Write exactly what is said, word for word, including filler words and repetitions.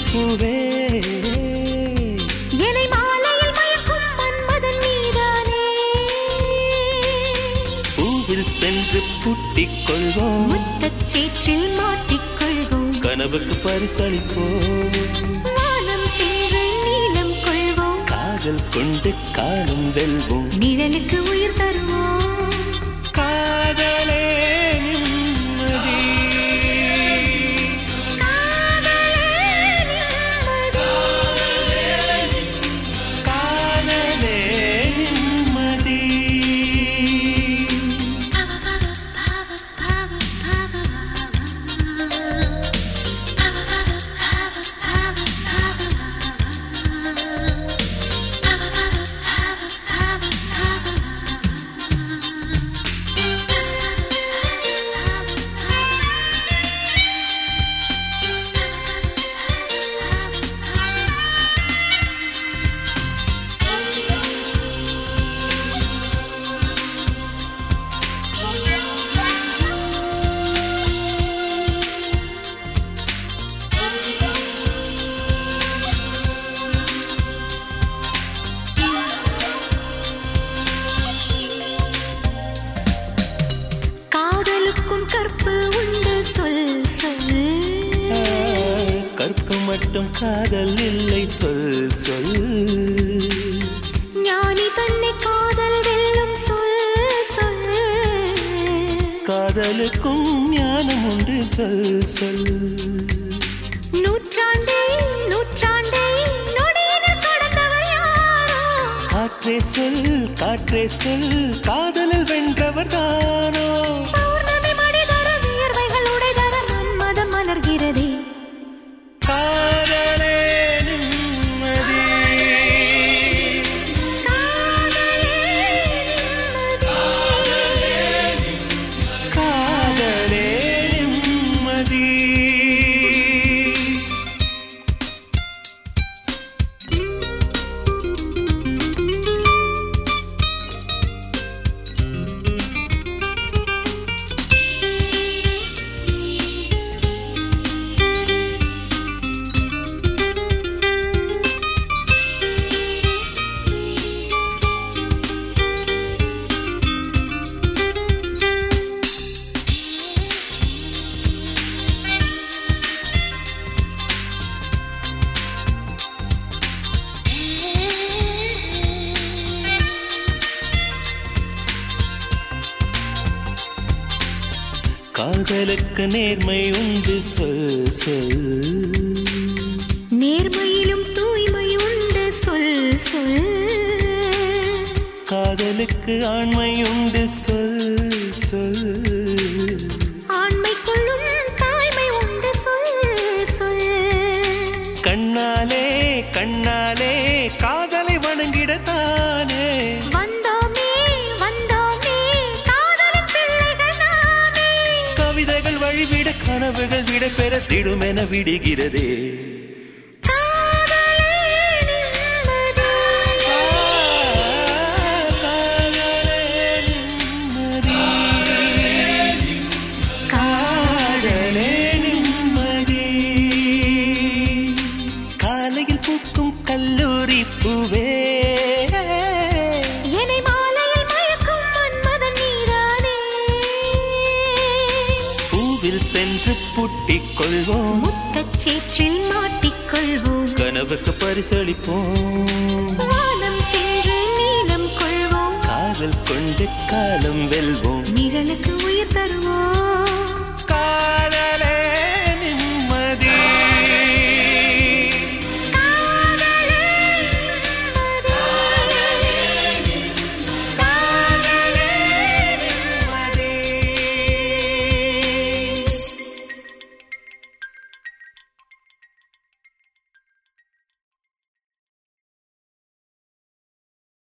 பூவே என்னை மாலையில் மயக்கும் மன்மதன் நீதானே. பூவில் சென்று பூட்டிக் கொள்வோம், முத்தச் சேற்றில் மாட்டிக்கொள்வோம், கனவுக்கு பரிசளிப்போம், வானம் சென்று நீலம் கொள்வோம், காதல் கொண்டு காலம் வெல்வோம், நிழலுக்கு உயிர் தருவோம். காதலே நிம்மதி, காதலே நிம்மதி. காதலுக்கும் கற்பு உண்டு சொல் சொல், கற்பு மட்டும் காதல் இல்லை சொல் சொல், ஞானி தன்னை காதல் வெல்லும் சொல் சொல், காதலுக்கும் ஞானம் உண்டு சொல் சொல். நூற்றாண்டே நூற்றாண்டே நொடியினில் கடந்தவர் யாரோ, காற்றே சொல் காற்றே சொல், காதலில் வென்றவர் தானோ. பௌர்ணமி மடிதர வியர்வைகள் உடைதர மன்மதம் மலர்கிறதே. காதலே நிம்மதி, காதலே நிம்மதி. காதலுக்கு நேர்மை உண்டு சொல் சொல், நேர்மையிலும் தூய்மை உண்டு சொல் சொல், காதலுக்கு ஆண்மை உண்டு சொல் சொல், ஆண்மைக்குள்ளும் தாய்மை உண்டு சொல் சொல், கண்ணாலே கண்ணாலே காதலை வணங்கிடத்தானே. வந்தோமே வந்தோமே காதலின் பிள்ளைகள் நாமே, கவிதைகள் வழிவிட கனவுகள் விட பெற திடுமென விடுகிறதே. காதலே நிம்மதி, காதலே நிம்மதி, காதலே நிம்மதி. காலையில் பூக்கும் கல்லூரி பூவே, என்னை மாலையில் மயக்கும் மன்மதன் நீதானே. பூவில் சென்று பூட்டிக் கொள்வோம், முத்தச் சேற்றில் மாட்டிக்கொள்வோம், கனவுக்கு பரிசளிப்போம், வானம் சென்று நீலம் கொள்வோம், காதல் கொண்டு காலம் வெல்வோம், நிழலுக்கு உயிர் தருவோம். காதலே